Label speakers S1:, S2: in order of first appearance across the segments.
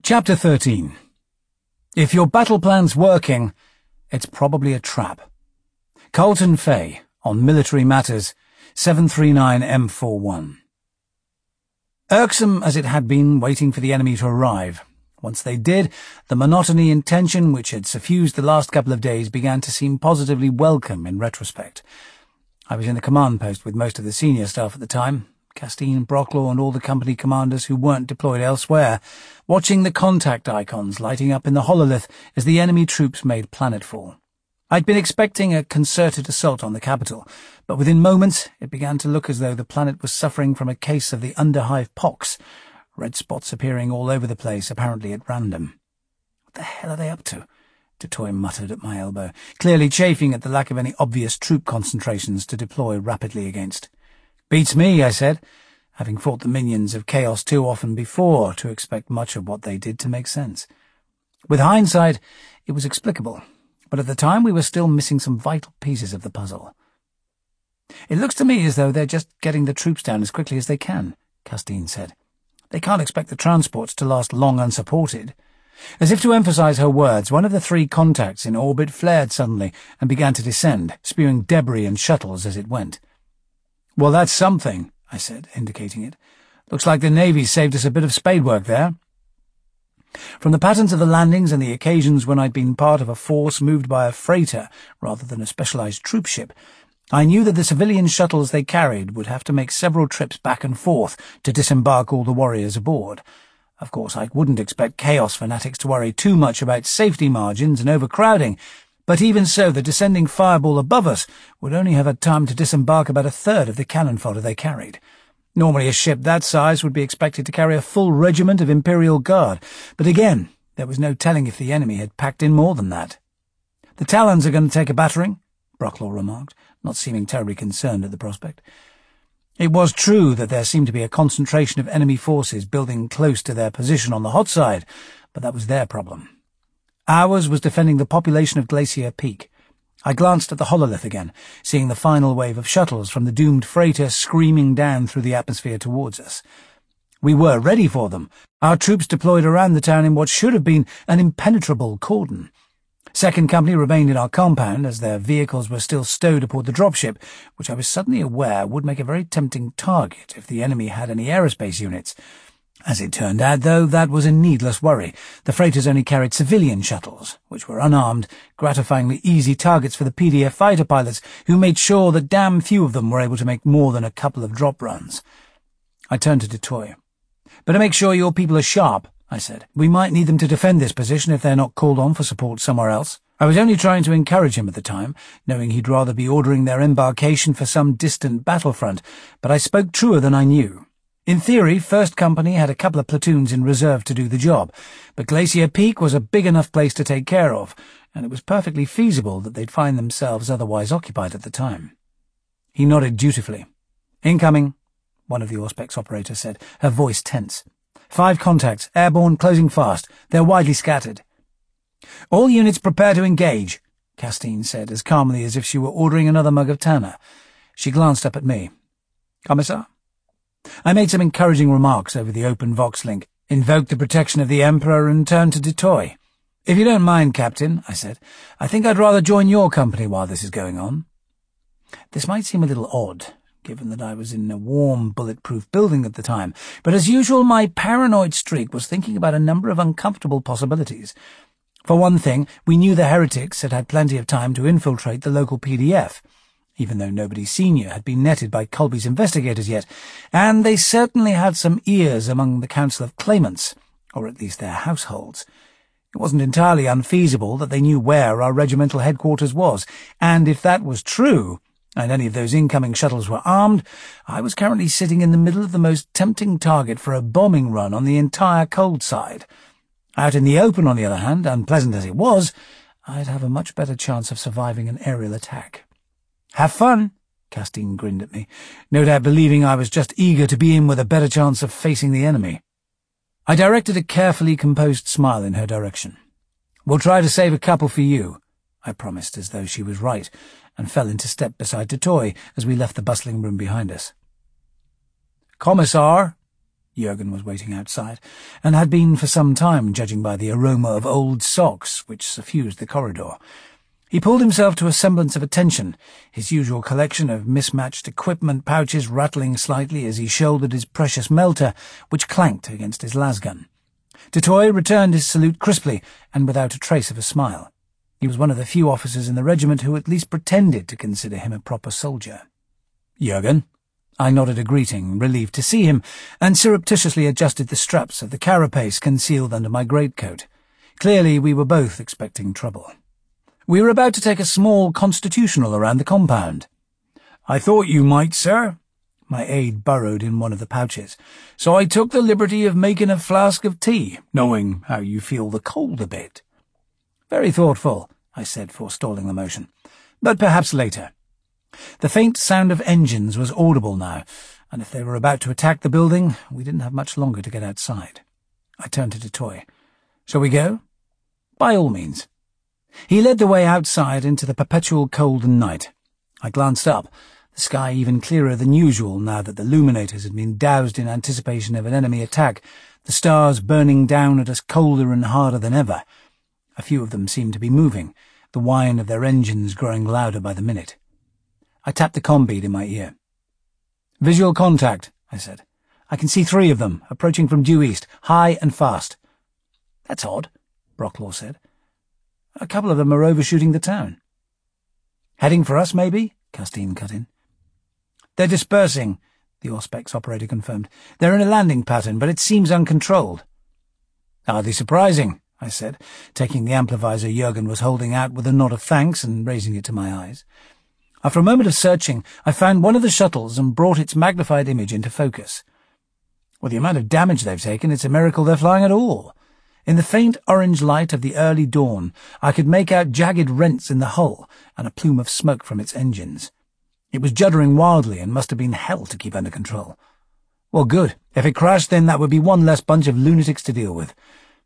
S1: Chapter 13. If your battle plan's working, it's probably a trap. Colton Fay, on Military Matters, 739M41. Irksome as it had been waiting for the enemy to arrive, once they did, the monotony and tension which had suffused the last couple of days began to seem positively welcome in retrospect. I was in the command post with most of the senior staff at the time, Castine, Brocklaw and all the company commanders who weren't deployed elsewhere, watching the contact icons lighting up in the hololith as the enemy troops made planetfall. I'd been expecting a concerted assault on the capital, but within moments it began to look as though the planet was suffering from a case of the underhive pox, red spots appearing all over the place, apparently at random. "What the hell are they up to?" Dutoy muttered at my elbow, clearly chafing at the lack of any obvious troop concentrations to deploy rapidly against. "Beats me," I said, having fought the minions of chaos too often before to expect much of what they did to make sense. With hindsight, it was explicable, but at the time we were still missing some vital pieces of the puzzle. "It looks to me as though they're just getting the troops down as quickly as they can," Castine said. "They can't expect the transports to last long unsupported." As if to emphasize her words, one of the three contacts in orbit flared suddenly and began to descend, spewing debris and shuttles as it went. "Well, that's something," I said, indicating it. "Looks like the Navy saved us a bit of spade work there." From the patterns of the landings and the occasions when I'd been part of a force moved by a freighter rather than a specialized troop ship, I knew that the civilian shuttles they carried would have to make several trips back and forth to disembark all the warriors aboard. Of course, I wouldn't expect chaos fanatics to worry too much about safety margins and overcrowding, but even so, the descending fireball above us would only have had time to disembark about a third of the cannon fodder they carried. Normally a ship that size would be expected to carry a full regiment of Imperial Guard, but again, there was no telling if the enemy had packed in more than that. "The Talons are going to take a battering," Brocklaw remarked, not seeming terribly concerned at the prospect. It was true that there seemed to be a concentration of enemy forces building close to their position on the hot side, but that was their problem. Ours was defending the population of Glacier Peak. I glanced at the hololith again, seeing the final wave of shuttles from the doomed freighter screaming down through the atmosphere towards us. We were ready for them, our troops deployed around the town in what should have been an impenetrable cordon. Second Company remained in our compound, as their vehicles were still stowed aboard the dropship, which I was suddenly aware would make a very tempting target if the enemy had any aerospace units. As it turned out, though, that was a needless worry. The freighters only carried civilian shuttles, which were unarmed, gratifyingly easy targets for the PDF fighter pilots, who made sure that damn few of them were able to make more than a couple of drop runs. I turned to Dutoy. "Better make sure your people are sharp," I said. "We might need them to defend this position if they're not called on for support somewhere else." I was only trying to encourage him at the time, knowing he'd rather be ordering their embarkation for some distant battlefront, but I spoke truer than I knew. In theory, First Company had a couple of platoons in reserve to do the job, but Glacier Peak was a big enough place to take care of, and it was perfectly feasible that they'd find themselves otherwise occupied at the time. He nodded dutifully. "Incoming," one of the Auspex operators said, her voice tense. 5 contacts, airborne, closing fast. They're widely scattered." "All units prepare to engage," Castine said, as calmly as if she were ordering another mug of Tanner. She glanced up at me. "Commissar?" I made some encouraging remarks over the open Vox link, invoked the protection of the Emperor, and turned to Dutoy. "If you don't mind, Captain," I said, "I think I'd rather join your company while this is going on." This might seem a little odd, given that I was in a warm, bulletproof building at the time, but as usual my paranoid streak was thinking about a number of uncomfortable possibilities. For one thing, we knew the heretics had had plenty of time to infiltrate the local PDF, even though nobody senior had been netted by Colby's investigators yet, and they certainly had some ears among the Council of Claimants, or at least their households. It wasn't entirely unfeasible that they knew where our regimental headquarters was, and if that was true, and any of those incoming shuttles were armed, I was currently sitting in the middle of the most tempting target for a bombing run on the entire cold side. Out in the open, on the other hand, unpleasant as it was, I'd have a much better chance of surviving an aerial attack. "Have fun," Castine grinned at me, no doubt believing I was just eager to be in with a better chance of facing the enemy. I directed a carefully composed smile in her direction. "We'll try to save a couple for you," I promised, as though she was right, and fell into step beside Dutoy as we left the bustling room behind us. "Commissar," Jurgen was waiting outside, and had been for some time, judging by the aroma of old socks which suffused the corridor. He pulled himself to a semblance of attention, his usual collection of mismatched equipment pouches rattling slightly as he shouldered his precious melter, which clanked against his lasgun. Dutoy returned his salute crisply, and without a trace of a smile. He was one of the few officers in the regiment who at least pretended to consider him a proper soldier. "Jurgen?" I nodded a greeting, relieved to see him, and surreptitiously adjusted the straps of the carapace concealed under my greatcoat. Clearly we were both expecting trouble. "We were about to take a small constitutional around the compound." "I thought you might, sir." My aide burrowed in one of the pouches. "So I took the liberty of making a flask of tea, knowing how you feel the cold a bit." "Very thoughtful," I said, forestalling the motion. "But perhaps later." The faint sound of engines was audible now, and if they were about to attack the building, we didn't have much longer to get outside. I turned to Dutoy. "Shall we go?" "By all means." He led the way outside into the perpetual cold and night. I glanced up, the sky even clearer than usual now that the luminators had been doused in anticipation of an enemy attack, the stars burning down at us colder and harder than ever. A few of them seemed to be moving, the whine of their engines growing louder by the minute. I tapped the comm bead in my ear. "Visual contact," I said. "I can see 3 of them, approaching from due east, high and fast." "That's odd," Brocklaw said. "A couple of them are overshooting the town." "Heading for us, maybe?" Castine cut in. "They're dispersing," the Auspex operator confirmed. "They're in a landing pattern, but it seems uncontrolled." "Hardly surprising," I said, taking the amplivisor Jurgen was holding out with a nod of thanks and raising it to my eyes. After a moment of searching, I found one of the shuttles and brought its magnified image into focus. With the amount of damage they've taken, it's a miracle they're flying at all. In the faint orange light of the early dawn, I could make out jagged rents in the hull and a plume of smoke from its engines. It was juddering wildly and must have been hell to keep under control. Well, good. If it crashed, then that would be one less bunch of lunatics to deal with.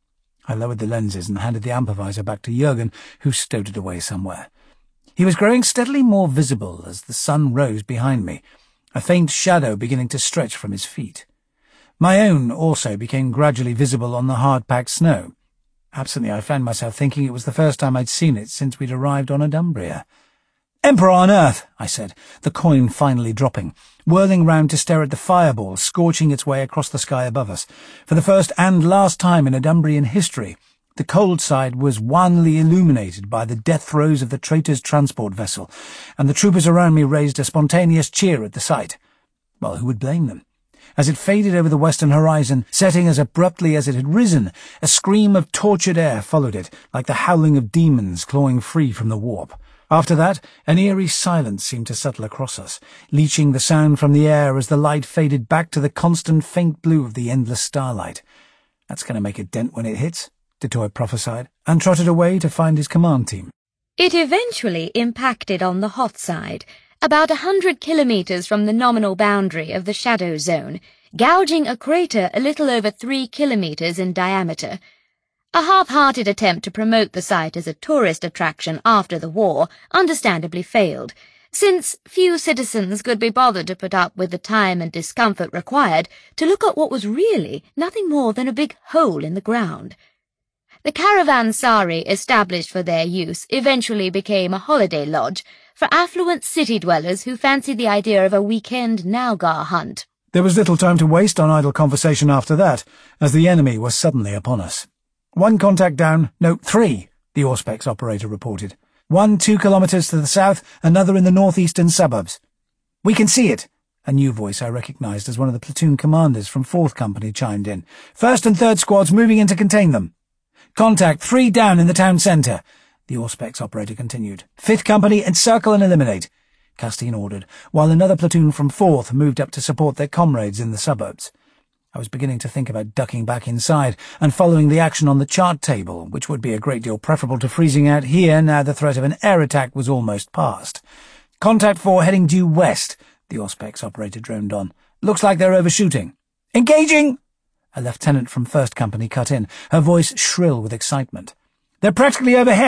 S1: I lowered the lenses and handed the amplivisor back to Jurgen, who stowed it away somewhere. He was growing steadily more visible as the sun rose behind me, a faint shadow beginning to stretch from his feet. My own also became gradually visible on the hard-packed snow. Absently, I found myself thinking it was the first time I'd seen it since we'd arrived on Adumbria. "Emperor on Earth," I said, the coin finally dropping, whirling round to stare at the fireball scorching its way across the sky above us. For the first and last time in Adumbrian history, the cold side was wanly illuminated by the death throes of the traitor's transport vessel, and the troopers around me raised a spontaneous cheer at the sight. Well, who would blame them? As it faded over the western horizon, setting as abruptly as it had risen, a scream of tortured air followed it, like the howling of demons clawing free from the warp. After that, an eerie silence seemed to settle across us, leaching the sound from the air as the light faded back to the constant faint blue of the endless starlight. "That's going to make a dent when it hits," Dutoy prophesied, and trotted away to find his command team.
S2: It eventually impacted on the hot side, about 100 kilometers from the nominal boundary of the shadow zone, gouging a crater a little over 3 kilometers in diameter. A half-hearted attempt to promote the site as a tourist attraction after the war understandably failed, since few citizens could be bothered to put up with the time and discomfort required to look at what was really nothing more than a big hole in the ground. The caravanserai established for their use eventually became a holiday lodge for affluent city dwellers who fancied the idea of a weekend Naga hunt.
S1: There was little time to waste on idle conversation after that, as the enemy was suddenly upon us. "1 contact down, no, 3, the Auspex operator reported. 1 2 kilometers to the south, another in the northeastern suburbs." "We can see it," a new voice I recognized as one of the platoon commanders from 4th Company chimed in. "1st and 3rd squads moving in to contain them." "Contact 3 down in the town centre," the Auspex operator continued. "5th Company, encircle and eliminate," Castine ordered, while another platoon from 4th moved up to support their comrades in the suburbs. I was beginning to think about ducking back inside and following the action on the chart table, which would be a great deal preferable to freezing out here now the threat of an air attack was almost past. "Contact 4 heading due west," the Auspex operator droned on. "Looks like they're overshooting." "Engaging!" A lieutenant from 1st Company cut in, her voice shrill with excitement. "They're practically overhead.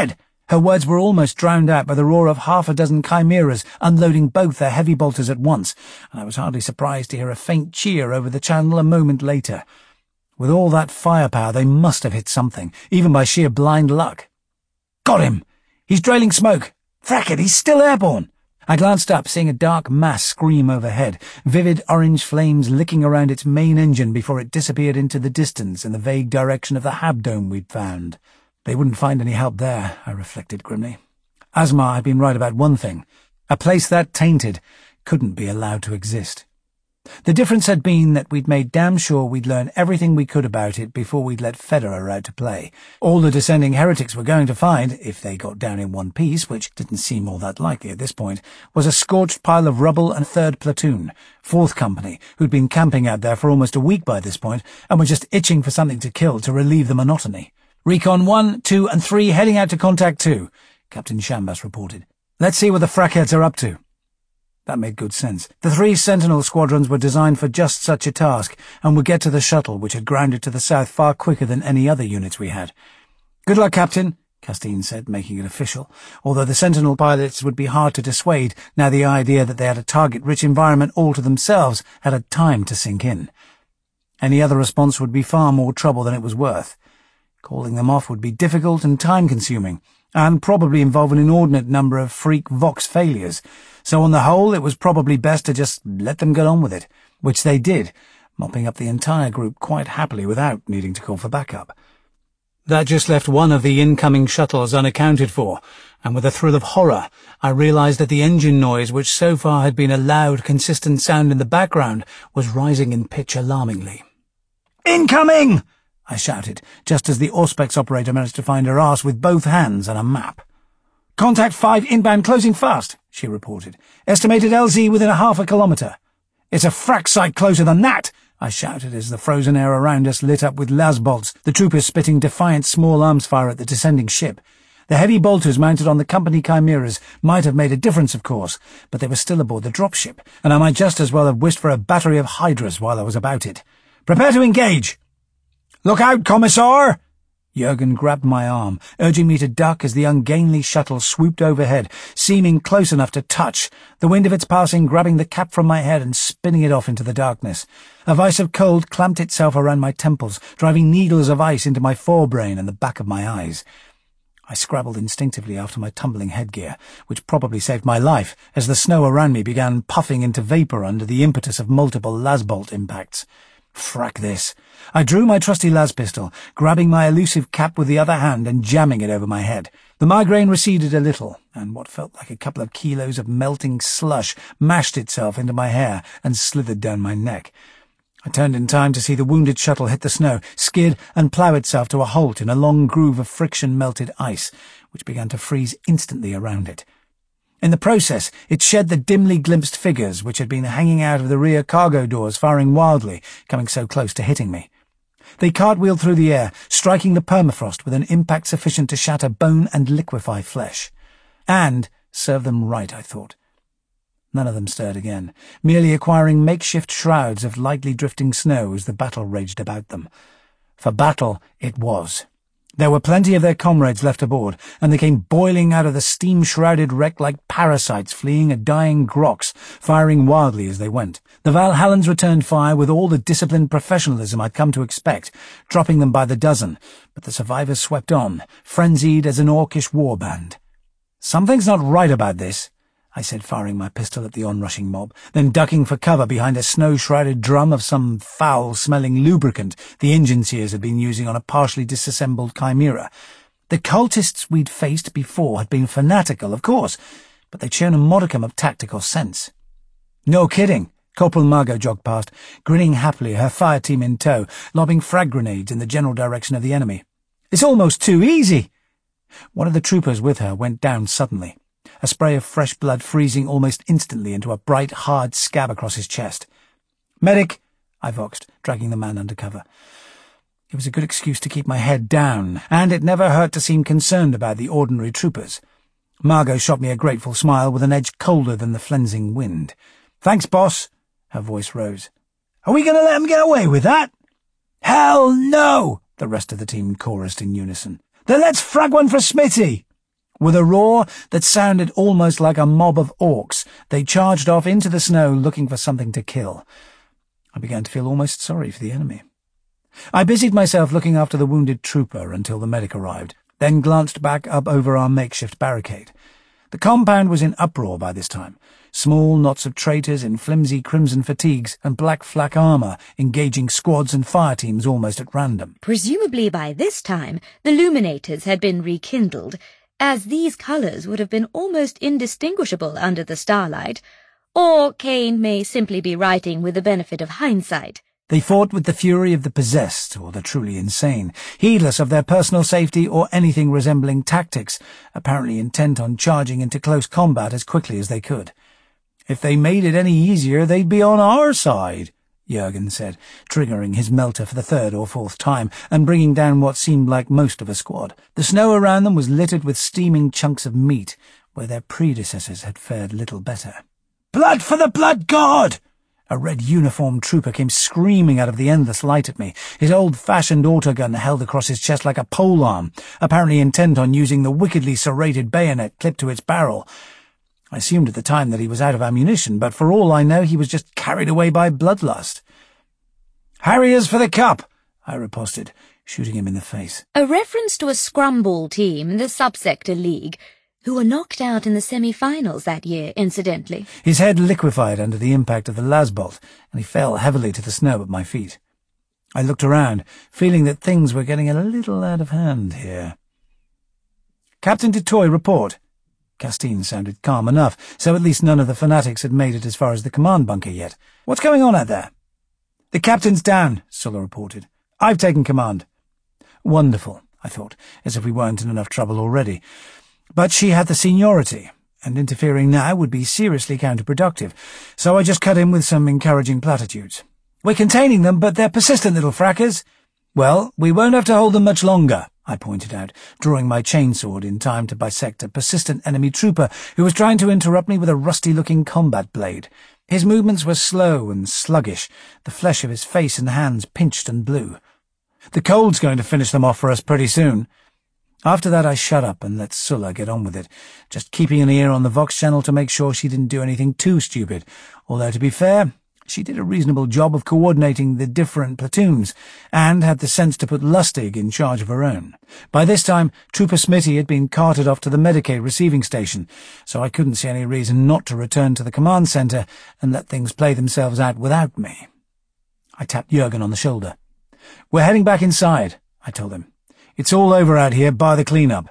S1: Her words were almost drowned out by the roar of half a dozen chimeras unloading both their heavy bolters at once, and I was hardly surprised to hear a faint cheer over the channel a moment later. With all that firepower, they must have hit something, even by sheer blind luck. "Got him! He's trailing smoke! Frack it, he's still airborne!" I glanced up, seeing a dark mass scream overhead, vivid orange flames licking around its main engine before it disappeared into the distance in the vague direction of the Hab Dome we'd found. They wouldn't find any help there, I reflected grimly. Asmar had been right about one thing. A place that tainted couldn't be allowed to exist. The difference had been that we'd made damn sure we'd learn everything we could about it before we'd let Federer out to play. All the descending heretics were going to find, if they got down in one piece, which didn't seem all that likely at this point, was a scorched pile of rubble and 3rd Platoon, 4th Company, who'd been camping out there for almost a week by this point and were just itching for something to kill to relieve the monotony. "Recon 1, 2, and 3 heading out to Contact 2, Captain Shambas reported. "Let's see what the frackheads are up to." That made good sense. The 3 Sentinel squadrons were designed for just such a task, and would get to the shuttle, which had grounded to the south far quicker than any other units we had. "Good luck, Captain," Castine said, making it official, although the Sentinel pilots would be hard to dissuade now the idea that they had a target-rich environment all to themselves had had time to sink in. Any other response would be far more trouble than it was worth. Calling them off would be difficult and time-consuming, and probably involve an inordinate number of freak Vox failures, so on the whole it was probably best to just let them get on with it, which they did, mopping up the entire group quite happily without needing to call for backup. That just left one of the incoming shuttles unaccounted for, and with a thrill of horror I realized that the engine noise, which so far had been a loud, consistent sound in the background, was rising in pitch alarmingly. "Incoming!" I shouted, just as the Auspex operator managed to find her arse with both hands and a map. "Contact 5 inbound closing fast," she reported. "Estimated LZ within a half a kilometre." "It's a frack sight closer than that," I shouted as the frozen air around us lit up with las bolts, the troopers spitting defiant small arms fire at the descending ship. The heavy bolters mounted on the company chimeras might have made a difference, of course, but they were still aboard the dropship, and I might just as well have wished for a battery of hydras while I was about it. "Prepare to engage!" "Look out, Commissar!" Jurgen grabbed my arm, urging me to duck as the ungainly shuttle swooped overhead, seeming close enough to touch, the wind of its passing grabbing the cap from my head and spinning it off into the darkness. A vice of cold clamped itself around my temples, driving needles of ice into my forebrain and the back of my eyes. I scrabbled instinctively after my tumbling headgear, which probably saved my life, as the snow around me began puffing into vapour under the impetus of multiple lasbolt impacts. Frack this. I drew my trusty las pistol, grabbing my elusive cap with the other hand and jamming it over my head. The migraine receded a little, and what felt like a couple of kilos of melting slush mashed itself into my hair and slithered down my neck. I turned in time to see the wounded shuttle hit the snow, skid, and plough itself to a halt in a long groove of friction-melted ice, which began to freeze instantly around it. In the process, it shed the dimly glimpsed figures which had been hanging out of the rear cargo doors, firing wildly, coming so close to hitting me. They cartwheeled through the air, striking the permafrost with an impact sufficient to shatter bone and liquefy flesh. And serve them right, I thought. None of them stirred again, merely acquiring makeshift shrouds of lightly drifting snow as the battle raged about them. For battle it was. There were plenty of their comrades left aboard, and they came boiling out of the steam-shrouded wreck like parasites fleeing a dying Grox, firing wildly as they went. The Valhallans returned fire with all the disciplined professionalism I'd come to expect, dropping them by the dozen, but the survivors swept on, frenzied as an orcish war band. "Something's not right about this," I said, firing my pistol at the onrushing mob, then ducking for cover behind a snow-shrouded drum of some foul-smelling lubricant the engine seers had been using on a partially disassembled chimera. The cultists we'd faced before had been fanatical, of course, but they'd shown a modicum of tactical sense. "No kidding." Corporal Margot jogged past, grinning happily, her fire team in tow, lobbing frag grenades in the general direction of the enemy. "It's almost too easy." One of the troopers with her went down suddenly, a spray of fresh blood freezing almost instantly into a bright, hard scab across his chest. "Medic," I voxed, dragging the man under cover. It was a good excuse to keep my head down, and it never hurt to seem concerned about the ordinary troopers. Margot shot me a grateful smile with an edge colder than the flensing wind. "Thanks, boss." Her voice rose. "Are we going to let them get away with that?" "Hell no!" the rest of the team chorused in unison. "Then let's frag one for Smitty." With a roar that sounded almost like a mob of orcs, they charged off into the snow looking for something to kill. I began to feel almost sorry for the enemy. I busied myself looking after the wounded trooper until the medic arrived, then glanced back up over our makeshift barricade. The compound was in uproar by this time. Small knots of traitors in flimsy crimson fatigues and black flak armour engaging squads and fire teams almost at random.
S2: Presumably by this time the luminators had been rekindled, as these colours would have been almost indistinguishable under the starlight, or Kane may simply be writing with the benefit of hindsight.
S1: They fought with the fury of the possessed or the truly insane, heedless of their personal safety or anything resembling tactics, apparently intent on charging into close combat as quickly as they could. "If they made it any easier, they'd be on our side," Jurgen said, triggering his melter for the third or fourth time and bringing down what seemed like most of a squad. The snow around them was littered with steaming chunks of meat, where their predecessors had fared little better. "Blood for the blood god!" A red-uniformed trooper came screaming out of the endless light at me, his old-fashioned autogun held across his chest like a polearm, apparently intent on using the wickedly serrated bayonet clipped to its barrel. I assumed at the time that he was out of ammunition, but for all I know he was just carried away by bloodlust. "Harriers for the cup!" I riposted, shooting him in the face.
S2: A reference to a scrumble team in the Subsector League, who were knocked out in the semi-finals that year, incidentally.
S1: His head liquefied under the impact of the lasbolt, and he fell heavily to the snow at my feet. I looked around, feeling that things were getting a little out of hand here. "Captain du Toit, report." Castine sounded calm enough, so at least none of the fanatics had made it as far as the command bunker yet. "What's going on out there?" "The captain's down," Sulla reported. "I've taken command." Wonderful, I thought, as if we weren't in enough trouble already. But she had the seniority, and interfering now would be seriously counterproductive, so I just cut in with some encouraging platitudes. "We're containing them, but they're persistent little frackers." "Well, we won't have to hold them much longer," I pointed out, drawing my chainsword in time to bisect a persistent enemy trooper who was trying to interrupt me with a rusty-looking combat blade. His movements were slow and sluggish, the flesh of his face and hands pinched and blue. "The cold's going to finish them off for us pretty soon." After that I shut up and let Sulla get on with it, just keeping an ear on the Vox channel to make sure she didn't do anything too stupid, although to be fair, she did a reasonable job of coordinating the different platoons, and had the sense to put Lustig in charge of her own. By this time, Trooper Smitty had been carted off to the Medicaid receiving station, so I couldn't see any reason not to return to the command centre and let things play themselves out without me. I tapped Jurgen on the shoulder. "We're heading back inside," I told him. "It's all over out here, bar the clean-up."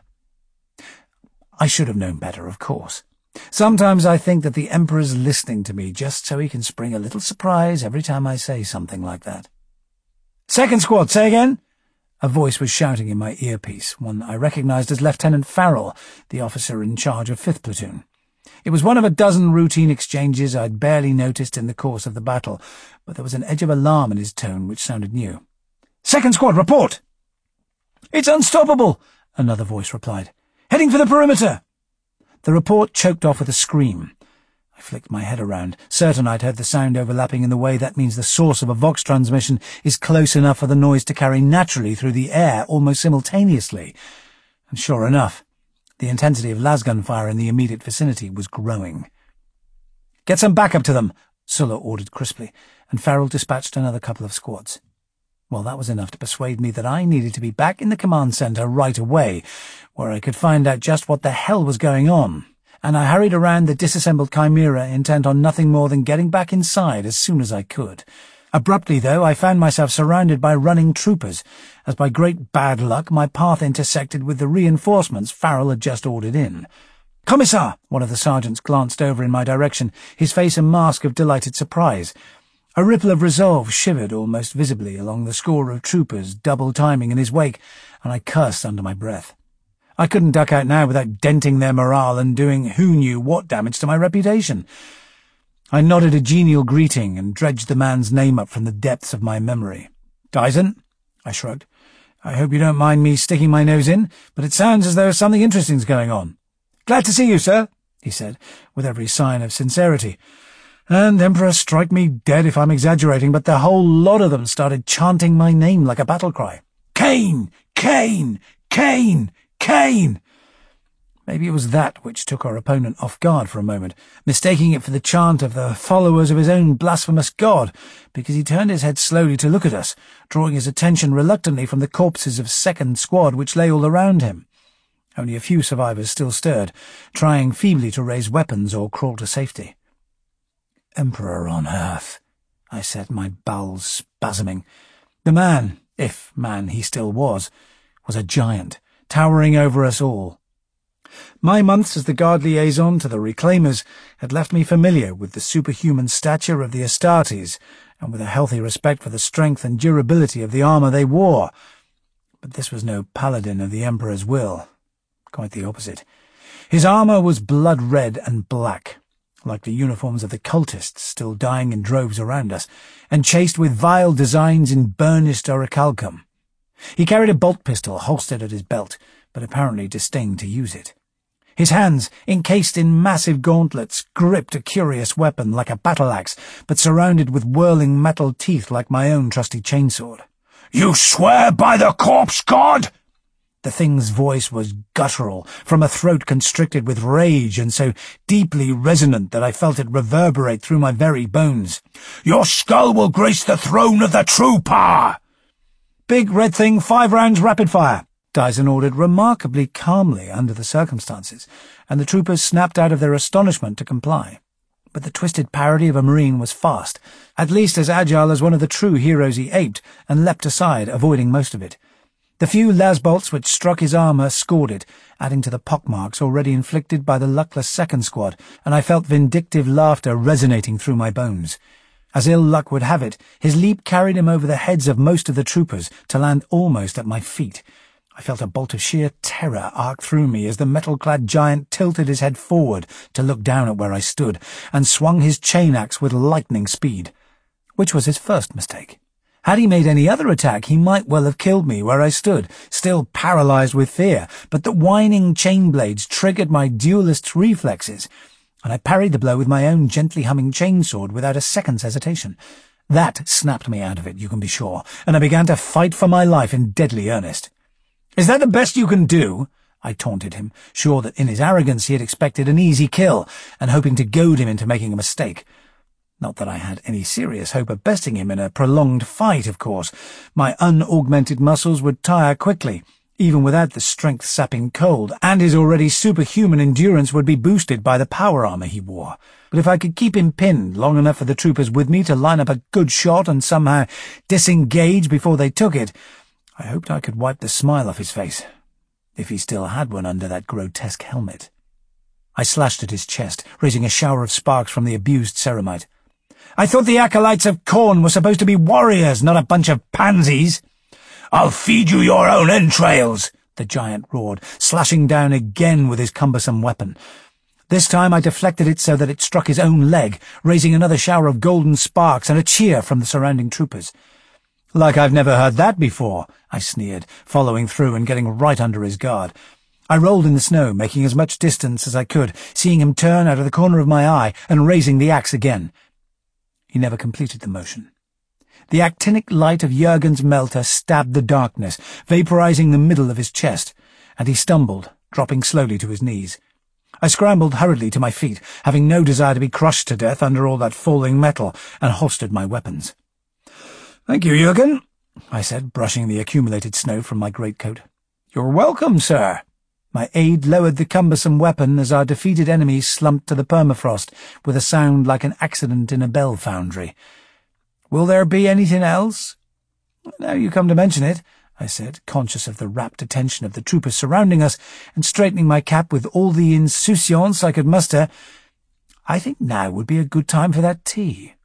S1: I should have known better, of course. Sometimes I think that the Emperor's listening to me just so he can spring a little surprise every time I say something like that. "Second squad, say again?" A voice was shouting in my earpiece, one I recognized as Lieutenant Farrell, the officer in charge of 5th Platoon. It was one of a dozen routine exchanges I'd barely noticed in the course of the battle, but there was an edge of alarm in his tone which sounded new. "Second squad, report!" "It's unstoppable," another voice replied. "Heading for the perimeter." The report choked off with a scream. I flicked my head around, certain I'd heard the sound overlapping in the way that means the source of a Vox transmission is close enough for the noise to carry naturally through the air almost simultaneously. And sure enough, the intensity of lasgun fire in the immediate vicinity was growing. "Get some backup to them," Sulla ordered crisply, and Farrell dispatched another couple of squads. Well, that was enough to persuade me that I needed to be back in the command centre right away, where I could find out just what the hell was going on, and I hurried around the disassembled Chimera, intent on nothing more than getting back inside as soon as I could. Abruptly, though, I found myself surrounded by running troopers, as by great bad luck my path intersected with the reinforcements Farrell had just ordered in. "Commissar!" One of the sergeants glanced over in my direction, his face a mask of delighted surprise. A ripple of resolve shivered almost visibly along the score of troopers double-timing in his wake, and I cursed under my breath. I couldn't duck out now without denting their morale and doing who-knew-what damage to my reputation. I nodded a genial greeting and dredged the man's name up from the depths of my memory. "Dyson?" I shrugged. "I hope you don't mind me sticking my nose in, but it sounds as though something interesting's going on." "Glad to see you, sir," he said, with every sign of sincerity. And, Emperor, strike me dead if I'm exaggerating, but the whole lot of them started chanting my name like a battle cry. "Kane! Kane! Kane! Kane!" Maybe it was that which took our opponent off guard for a moment, mistaking it for the chant of the followers of his own blasphemous god, because he turned his head slowly to look at us, drawing his attention reluctantly from the corpses of second squad which lay all around him. Only a few survivors still stirred, trying feebly to raise weapons or crawl to safety. "Emperor on earth," I said, my bowels spasming. The man, if man he still was a giant, towering over us all. My months as the guard liaison to the Reclaimers had left me familiar with the superhuman stature of the Astartes, and with a healthy respect for the strength and durability of the armour they wore. But this was no paladin of the Emperor's will. Quite the opposite. His armour was blood-red and black, like the uniforms of the cultists still dying in droves around us, and chased with vile designs in burnished orichalcum. He carried a bolt pistol holstered at his belt, but apparently disdained to use it. His hands, encased in massive gauntlets, gripped a curious weapon like a battle-axe, but surrounded with whirling metal teeth like my own trusty chainsword. "You swear by the corpse god?" The thing's voice was guttural, from a throat constricted with rage and so deeply resonant that I felt it reverberate through my very bones. "Your skull will grace the throne of the true power!" "Big red thing, 5 rounds rapid fire," Dyson ordered remarkably calmly under the circumstances, and the troopers snapped out of their astonishment to comply. But the twisted parody of a marine was fast, at least as agile as one of the true heroes he aped, and leapt aside, avoiding most of it. The few lasbolts which struck his armour scored it, adding to the pockmarks already inflicted by the luckless second squad, and I felt vindictive laughter resonating through my bones. As ill luck would have it, his leap carried him over the heads of most of the troopers to land almost at my feet. I felt a bolt of sheer terror arc through me as the metal-clad giant tilted his head forward to look down at where I stood, and swung his chain-axe with lightning speed. Which was his first mistake. Had he made any other attack, he might well have killed me where I stood, still paralysed with fear, but the whining chain blades triggered my duelist's reflexes, and I parried the blow with my own gently humming chainsword without a second's hesitation. That snapped me out of it, you can be sure, and I began to fight for my life in deadly earnest. "Is that the best you can do?" I taunted him, sure that in his arrogance he had expected an easy kill, and hoping to goad him into making a mistake. Not that I had any serious hope of besting him in a prolonged fight, of course. My unaugmented muscles would tire quickly, even without the strength-sapping cold, and his already superhuman endurance would be boosted by the power armour he wore. But if I could keep him pinned long enough for the troopers with me to line up a good shot and somehow disengage before they took it, I hoped I could wipe the smile off his face, if he still had one under that grotesque helmet. I slashed at his chest, raising a shower of sparks from the abused ceramite. "I thought the acolytes of Khorne were supposed to be warriors, not a bunch of pansies." "I'll feed you your own entrails," the giant roared, slashing down again with his cumbersome weapon. This time I deflected it so that it struck his own leg, raising another shower of golden sparks and a cheer from the surrounding troopers. "Like I've never heard that before," I sneered, following through and getting right under his guard. I rolled in the snow, making as much distance as I could, seeing him turn out of the corner of my eye and raising the axe again. He never completed the motion. The actinic light of Jurgen's melter stabbed the darkness, vaporizing the middle of his chest, and he stumbled, dropping slowly to his knees. I scrambled hurriedly to my feet, having no desire to be crushed to death under all that falling metal, and holstered my weapons. "Thank you, Jurgen," I said, brushing the accumulated snow from my greatcoat. "You're welcome, sir." My aide lowered the cumbersome weapon as our defeated enemy slumped to the permafrost, with a sound like an accident in a bell foundry. "Will there be anything else?" "Now you come to mention it," I said, conscious of the rapt attention of the troopers surrounding us, and straightening my cap with all the insouciance I could muster. "I think now would be a good time for that tea."